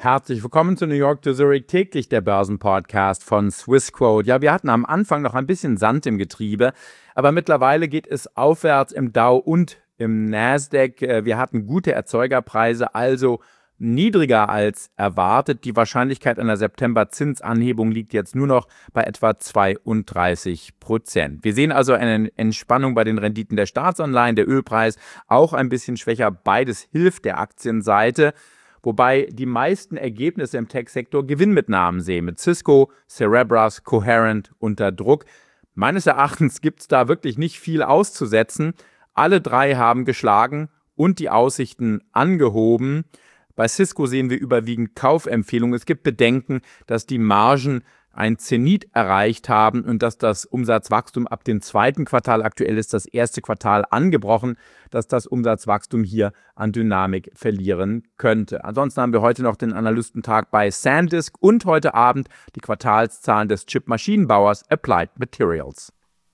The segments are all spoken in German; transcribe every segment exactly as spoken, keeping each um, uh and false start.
Herzlich willkommen zu New York to Zurich, täglich der Börsenpodcast von Swissquote. Ja, wir hatten am Anfang noch ein bisschen Sand im Getriebe, aber mittlerweile geht es aufwärts im Dow und im Nasdaq. Wir hatten gute Erzeugerpreise, also niedriger als erwartet. Die Wahrscheinlichkeit einer September-Zinsanhebung liegt jetzt nur noch bei etwa zweiunddreißig Prozent. Wir sehen also eine Entspannung bei den Renditen der Staatsanleihen, der Ölpreis auch ein bisschen schwächer. Beides hilft der Aktienseite. Wobei die meisten Ergebnisse im Tech-Sektor Gewinnmitnahmen sehen, mit Cisco, Cerebras, Coherent unter Druck. Meines Erachtens gibt es da wirklich nicht viel auszusetzen. Alle drei haben geschlagen und die Aussichten angehoben. Bei Cisco sehen wir überwiegend Kaufempfehlungen. Es gibt Bedenken, dass die Margen ein Zenit erreicht haben und dass das Umsatzwachstum ab dem zweiten Quartal, aktuell ist das erste Quartal angebrochen, dass das Umsatzwachstum hier an Dynamik verlieren könnte. Ansonsten haben wir heute noch den Analystentag bei SanDisk und heute Abend die Quartalszahlen des Chip-Maschinenbauers Applied Materials.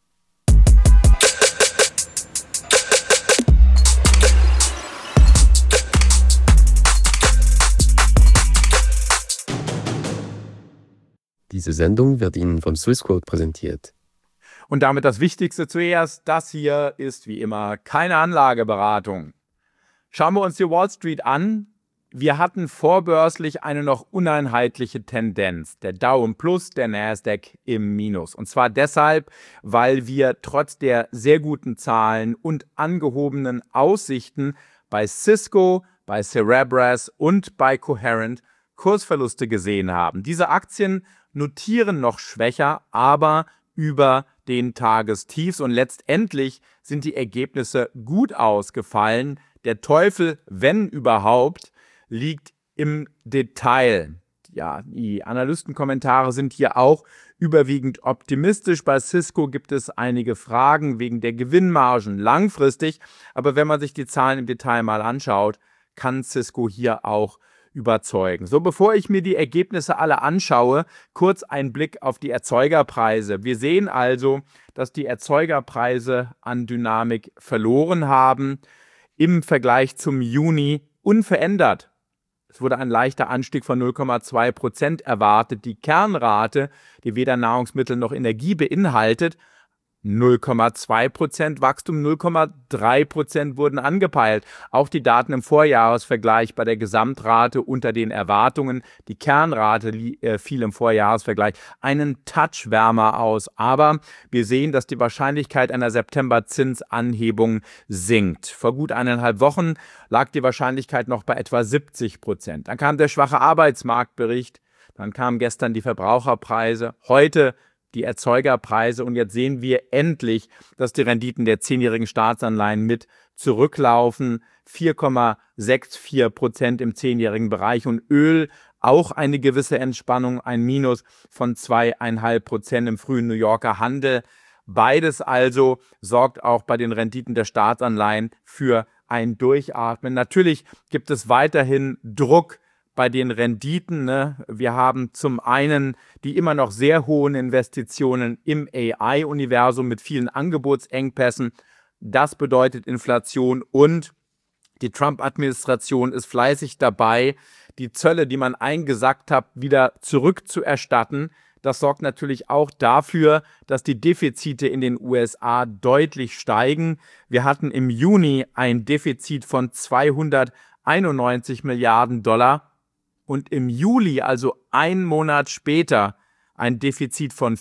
Diese Sendung wird Ihnen von Swissquote präsentiert. Und damit das Wichtigste zuerst, das hier ist wie immer keine Anlageberatung. Schauen wir uns die Wall Street an. Wir hatten vorbörslich eine noch uneinheitliche Tendenz. Der Dow im Plus, der Nasdaq im Minus. Und zwar deshalb, weil wir trotz der sehr guten Zahlen und angehobenen Aussichten bei Cisco, bei Cerebras und bei Coherent Kursverluste gesehen haben. Diese Aktien notieren noch schwächer, aber über den Tagestiefs und letztendlich sind die Ergebnisse gut ausgefallen. Der Teufel, wenn überhaupt, liegt im Detail. Ja, die Analystenkommentare sind hier auch überwiegend optimistisch. Bei Cisco gibt es einige Fragen wegen der Gewinnmargen langfristig, aber wenn man sich die Zahlen im Detail mal anschaut, kann Cisco hier auch überzeugen. So, bevor ich mir die Ergebnisse alle anschaue, kurz ein Blick auf die Erzeugerpreise. Wir sehen also, dass die Erzeugerpreise an Dynamik verloren haben im Vergleich zum Juni unverändert. Es wurde ein leichter Anstieg von null Komma zwei Prozent erwartet. Die Kernrate, die weder Nahrungsmittel noch Energie beinhaltet, null Komma zwei Prozent Wachstum, null Komma drei Prozent wurden angepeilt. Auch die Daten im Vorjahresvergleich bei der Gesamtrate unter den Erwartungen. Die Kernrate äh, fiel im Vorjahresvergleich einen Touch wärmer aus. Aber wir sehen, dass die Wahrscheinlichkeit einer September-Zinsanhebung sinkt. Vor gut eineinhalb Wochen lag die Wahrscheinlichkeit noch bei etwa siebzig Prozent. Dann kam der schwache Arbeitsmarktbericht. Dann kamen gestern die Verbraucherpreise. Heute die Erzeugerpreise und jetzt sehen wir endlich, dass die Renditen der zehnjährigen Staatsanleihen mit zurücklaufen. vier Komma vierundsechzig Prozent im zehnjährigen Bereich und Öl auch eine gewisse Entspannung, ein Minus von zwei Komma fünf Prozent im frühen New Yorker Handel. Beides also sorgt auch bei den Renditen der Staatsanleihen für ein Durchatmen. Natürlich gibt es weiterhin Druck bei den Renditen. Ne? Wir haben zum einen die immer noch sehr hohen Investitionen im A I-Universum mit vielen Angebotsengpässen. Das bedeutet Inflation und die Trump-Administration ist fleißig dabei, die Zölle, die man eingesackt hat, wieder zurückzuerstatten. Das sorgt natürlich auch dafür, dass die Defizite in den U S A deutlich steigen. Wir hatten im Juni ein Defizit von zweihunderteinundneunzig Milliarden Dollar. Und im Juli, also einen Monat später, ein Defizit von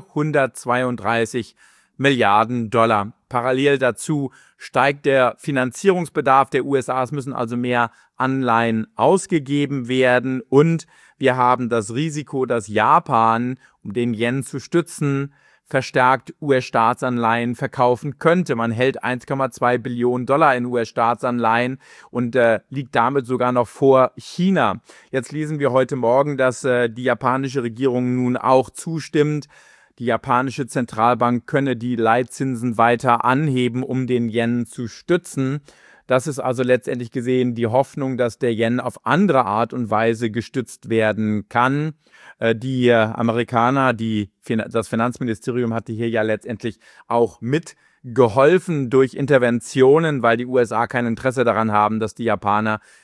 vierhundertzweiunddreißig Milliarden Dollar. Parallel dazu steigt der Finanzierungsbedarf der U S A. Es müssen also mehr Anleihen ausgegeben werden. Und wir haben das Risiko, dass Japan, um den Yen zu stützen, verstärkt U S-Staatsanleihen verkaufen könnte. Man hält eins Komma zwei Billionen Dollar in U S-Staatsanleihen und äh, liegt damit sogar noch vor China. Jetzt lesen wir heute Morgen, dass äh, die japanische Regierung nun auch zustimmt. Die japanische Zentralbank könne die Leitzinsen weiter anheben, um den Yen zu stützen. Das ist also letztendlich gesehen die Hoffnung, dass der Yen auf andere Art und Weise gestützt werden kann. Die Amerikaner, die, das Finanzministerium hatte hier ja letztendlich auch mitgeholfen durch Interventionen, weil die U S A kein Interesse daran haben, dass die Japaner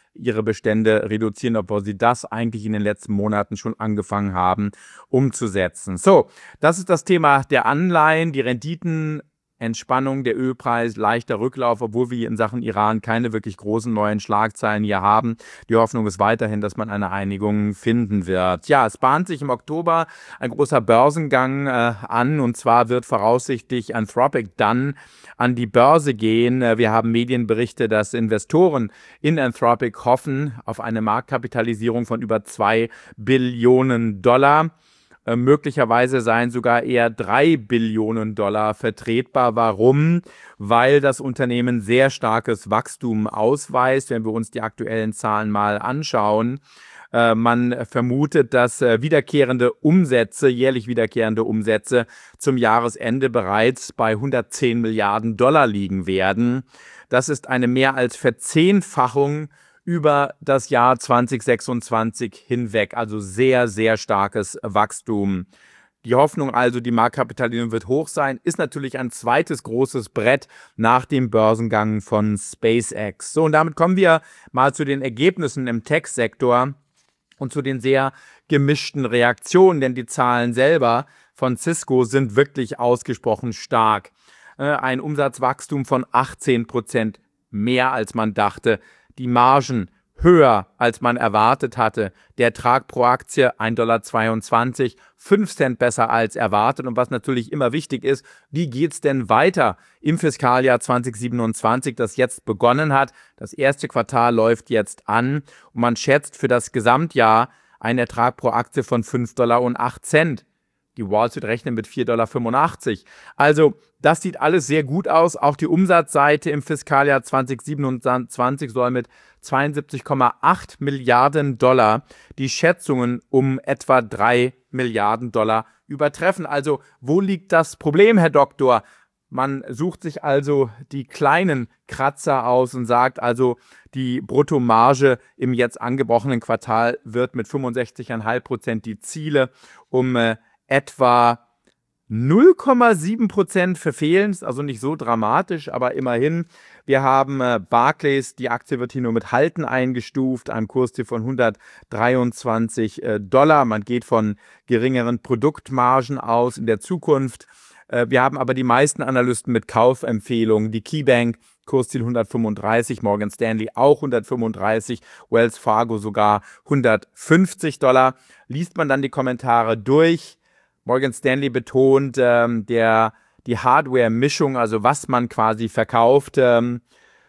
ihre Bestände reduzieren, obwohl sie das eigentlich in den letzten Monaten schon angefangen haben umzusetzen. So, das ist das Thema der Anleihen, die Renditen, Entspannung, der Ölpreis, leichter Rücklauf, obwohl wir in Sachen Iran keine wirklich großen neuen Schlagzeilen hier haben. Die Hoffnung ist weiterhin, dass man eine Einigung finden wird. Ja, es bahnt sich im Oktober ein großer Börsengang äh, an, und zwar wird voraussichtlich Anthropic dann an die Börse gehen. Wir haben Medienberichte, dass Investoren in Anthropic hoffen auf eine Marktkapitalisierung von über zwei Billionen Dollar. Äh, möglicherweise seien sogar eher drei Billionen Dollar vertretbar. Warum? Weil das Unternehmen sehr starkes Wachstum ausweist. Wenn wir uns die aktuellen Zahlen mal anschauen, äh, man vermutet, dass äh, wiederkehrende Umsätze, jährlich wiederkehrende Umsätze zum Jahresende bereits bei hundertzehn Milliarden Dollar liegen werden. Das ist eine mehr als Verzehnfachung über das Jahr zwanzig sechsundzwanzig hinweg, also sehr, sehr starkes Wachstum. Die Hoffnung also, die Marktkapitalisierung wird hoch sein, ist natürlich ein zweites großes Brett nach dem Börsengang von SpaceX. So, und damit kommen wir mal zu den Ergebnissen im Tech-Sektor und zu den sehr gemischten Reaktionen, denn die Zahlen selber von Cisco sind wirklich ausgesprochen stark. Ein Umsatzwachstum von achtzehn Prozent, mehr als man dachte. Die Margen höher, als man erwartet hatte. Der Ertrag pro Aktie ein Komma zweiundzwanzig Dollar, fünf Cent besser als erwartet. Und was natürlich immer wichtig ist, wie geht es denn weiter im Fiskaljahr zwanzig siebenundzwanzig, das jetzt begonnen hat? Das erste Quartal läuft jetzt an und man schätzt für das Gesamtjahr einen Ertrag pro Aktie von fünf Dollar und acht Cent. Die Wall Street rechnet mit vier Komma fünfundachtzig Dollar. Also das sieht alles sehr gut aus. Auch die Umsatzseite im Fiskaljahr zwanzig siebenundzwanzig soll mit zweiundsiebzig Komma acht Milliarden Dollar die Schätzungen um etwa drei Milliarden Dollar übertreffen. Also wo liegt das Problem, Herr Doktor? Man sucht sich also die kleinen Kratzer aus und sagt also, die Bruttomarge im jetzt angebrochenen Quartal wird mit fünfundsechzig Komma fünf Prozent die Ziele um äh, etwa null Komma sieben Prozent verfehlen, ist also nicht so dramatisch, aber immerhin. Wir haben äh, Barclays, die Aktie wird hier nur mit Halten eingestuft, einem Kursziel von hundertdreiundzwanzig äh, Dollar. Man geht von geringeren Produktmargen aus in der Zukunft. Äh, wir haben aber die meisten Analysten mit Kaufempfehlungen. Die KeyBank, Kursziel hundertfünfunddreißig, Morgan Stanley auch hundertfünfunddreißig, Wells Fargo sogar hundertfünfzig Dollar. Liest man dann die Kommentare durch, Morgan Stanley betont, ähm, der, die Hardware-Mischung, also was man quasi verkauft, ähm,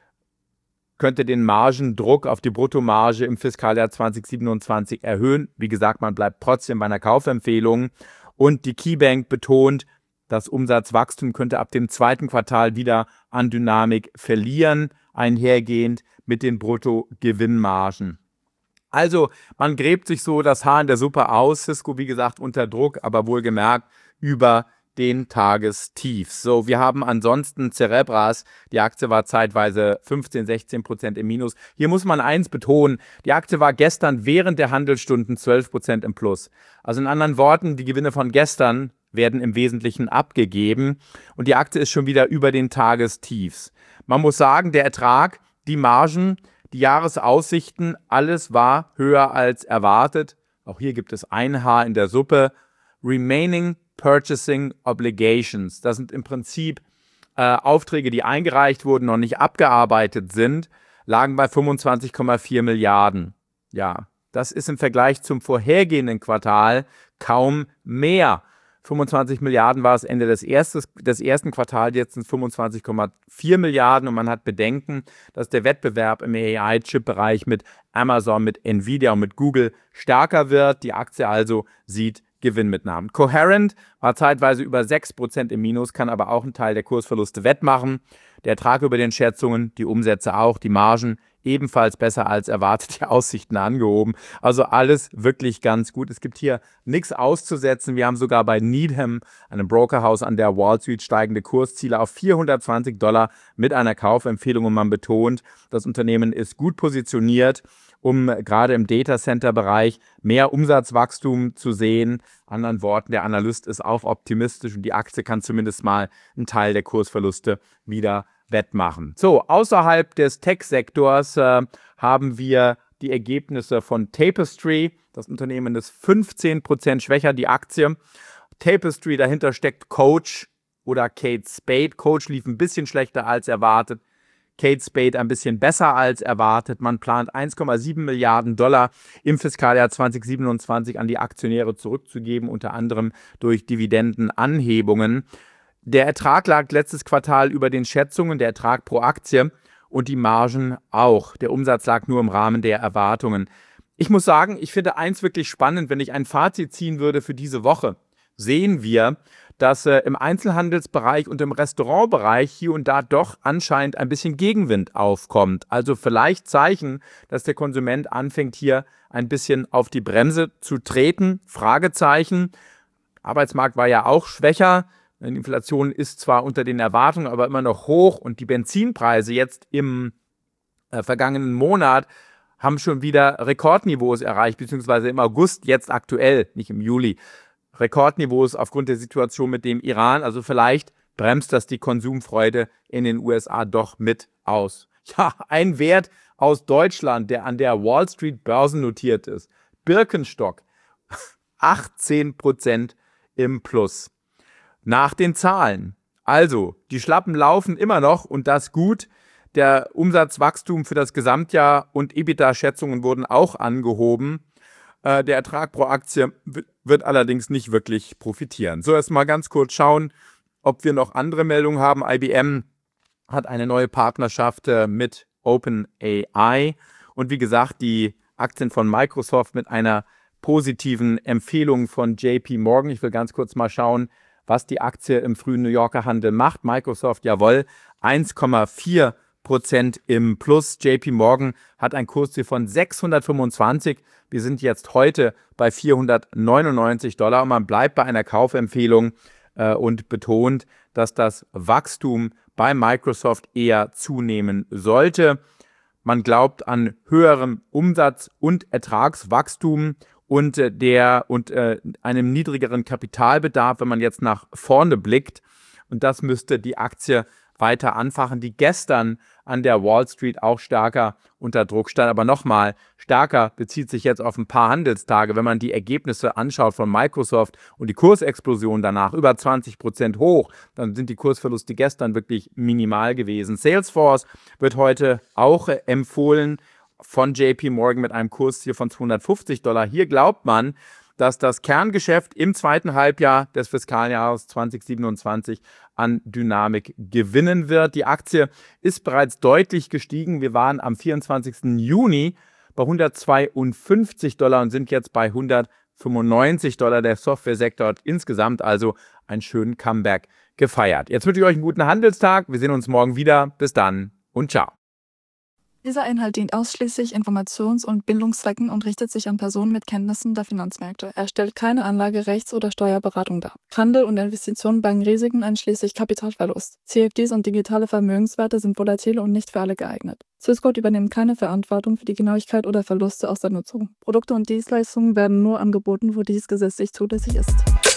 könnte den Margendruck auf die Bruttomarge im Fiskaljahr zwanzig siebenundzwanzig erhöhen. Wie gesagt, man bleibt trotzdem bei einer Kaufempfehlung. Und die KeyBank betont, das Umsatzwachstum könnte ab dem zweiten Quartal wieder an Dynamik verlieren, einhergehend mit den Bruttogewinnmargen. Also, man gräbt sich so das Haar in der Suppe aus. Cisco, wie gesagt, unter Druck, aber wohlgemerkt über den Tagestief. So, wir haben ansonsten Cerebras. Die Aktie war zeitweise fünfzehn, sechzehn Prozent im Minus. Hier muss man eins betonen. Die Aktie war gestern während der Handelsstunden zwölf Prozent im Plus. Also in anderen Worten, die Gewinne von gestern werden im Wesentlichen abgegeben und die Aktie ist schon wieder über den Tagestiefs. Man muss sagen, der Ertrag, die Margen, die Jahresaussichten, alles war höher als erwartet. Auch hier gibt es ein Haar in der Suppe. Remaining Purchasing Obligations. Das sind im Prinzip äh, Aufträge, die eingereicht wurden, noch nicht abgearbeitet sind, lagen bei fünfundzwanzig Komma vier Milliarden. Ja, das ist im Vergleich zum vorhergehenden Quartal kaum mehr. fünfundzwanzig Milliarden war es Ende des, erstes, des ersten Quartals, jetzt sind es fünfundzwanzig Komma vier Milliarden und man hat Bedenken, dass der Wettbewerb im A I-Chip-Bereich mit Amazon, mit Nvidia und mit Google stärker wird. Die Aktie also sieht Gewinnmitnahmen. Coherent war zeitweise über sechs Prozent im Minus, kann aber auch einen Teil der Kursverluste wettmachen. Der Ertrag über den Schätzungen, die Umsätze auch, die Margen ebenfalls besser als erwartet, die Aussichten angehoben. Also alles wirklich ganz gut. Es gibt hier nichts auszusetzen. Wir haben sogar bei Needham, einem Brokerhaus an der Wall Street, steigende Kursziele auf vierhundertzwanzig Dollar mit einer Kaufempfehlung. Und man betont, das Unternehmen ist gut positioniert, um gerade im Datacenter-Bereich mehr Umsatzwachstum zu sehen. Anderen Worten, der Analyst ist auch optimistisch und die Aktie kann zumindest mal einen Teil der Kursverluste wieder wettmachen. So, außerhalb des Tech-Sektors äh, haben wir die Ergebnisse von Tapestry. Das Unternehmen ist fünfzehn Prozent schwächer, die Aktie. Tapestry, dahinter steckt Coach oder Kate Spade. Coach lief ein bisschen schlechter als erwartet. Kate Spade ein bisschen besser als erwartet. Man plant eins Komma sieben Milliarden Dollar im Fiskaljahr zwanzig siebenundzwanzig an die Aktionäre zurückzugeben, unter anderem durch Dividendenanhebungen. Der Ertrag lag letztes Quartal über den Schätzungen, der Ertrag pro Aktie und die Margen auch. Der Umsatz lag nur im Rahmen der Erwartungen. Ich muss sagen, ich finde eins wirklich spannend, wenn ich ein Fazit ziehen würde für diese Woche, sehen wir, dass äh, im Einzelhandelsbereich und im Restaurantbereich hier und da doch anscheinend ein bisschen Gegenwind aufkommt. Also vielleicht Zeichen, dass der Konsument anfängt, hier ein bisschen auf die Bremse zu treten. Fragezeichen. Arbeitsmarkt war ja auch schwächer. Die Inflation ist zwar unter den Erwartungen, aber immer noch hoch. Und die Benzinpreise jetzt im äh, vergangenen Monat haben schon wieder Rekordniveaus erreicht, beziehungsweise im August, jetzt aktuell, nicht im Juli. Rekordniveaus aufgrund der Situation mit dem Iran. Also vielleicht bremst das die Konsumfreude in den U S A doch mit aus. Ja, ein Wert aus Deutschland, der an der Wall Street börsennotiert ist. Birkenstock, achtzehn Prozent im Plus. Nach den Zahlen. Also, die Schlappen laufen immer noch und das gut. Der Umsatzwachstum für das Gesamtjahr und EBITDA-Schätzungen wurden auch angehoben. Der Ertrag pro Aktie wird allerdings nicht wirklich profitieren. So, erst mal ganz kurz schauen, ob wir noch andere Meldungen haben. I B M hat eine neue Partnerschaft mit OpenAI und wie gesagt, die Aktien von Microsoft mit einer positiven Empfehlung von J P Morgan. Ich will ganz kurz mal schauen, was die Aktie im frühen New Yorker Handel macht. Microsoft, jawohl, eins Komma vier Prozent im Plus. J P Morgan hat ein Kursziel von sechshundertfünfundzwanzig. Wir sind jetzt heute bei vierhundertneunundneunzig Dollar und man bleibt bei einer Kaufempfehlung äh, und betont, dass das Wachstum bei Microsoft eher zunehmen sollte. Man glaubt an höherem Umsatz- und Ertragswachstum und, äh, der, und äh, einem niedrigeren Kapitalbedarf, wenn man jetzt nach vorne blickt. Und das müsste die Aktie weiter anfachen, die gestern an der Wall Street auch stärker unter Druck stand. Aber nochmal, stärker bezieht sich jetzt auf ein paar Handelstage. Wenn man die Ergebnisse anschaut von Microsoft und die Kursexplosion danach über zwanzig Prozent hoch, dann sind die Kursverluste gestern wirklich minimal gewesen. Salesforce wird heute auch äh, empfohlen von J P Morgan mit einem Kursziel von zweihundertfünfzig Dollar. Hier glaubt man, dass das Kerngeschäft im zweiten Halbjahr des Fiskaljahres zwanzig siebenundzwanzig an Dynamik gewinnen wird. Die Aktie ist bereits deutlich gestiegen. Wir waren am vierundzwanzigsten Juni bei hundertzweiundfünfzig Dollar und sind jetzt bei hundertfünfundneunzig Dollar. Der Softwaresektor hat insgesamt also einen schönen Comeback gefeiert. Jetzt wünsche ich euch einen guten Handelstag. Wir sehen uns morgen wieder. Bis dann und ciao. Dieser Inhalt dient ausschließlich Informations- und Bildungszwecken und richtet sich an Personen mit Kenntnissen der Finanzmärkte. Er stellt keine Anlage-, Rechts- oder Steuerberatung dar. Handel und Investitionen bergen Risiken einschließlich Kapitalverlust. C F Ds und digitale Vermögenswerte sind volatil und nicht für alle geeignet. Swissquote übernimmt keine Verantwortung für die Genauigkeit oder Verluste aus der Nutzung. Produkte und Dienstleistungen werden nur angeboten, wo dies gesetzlich zulässig ist.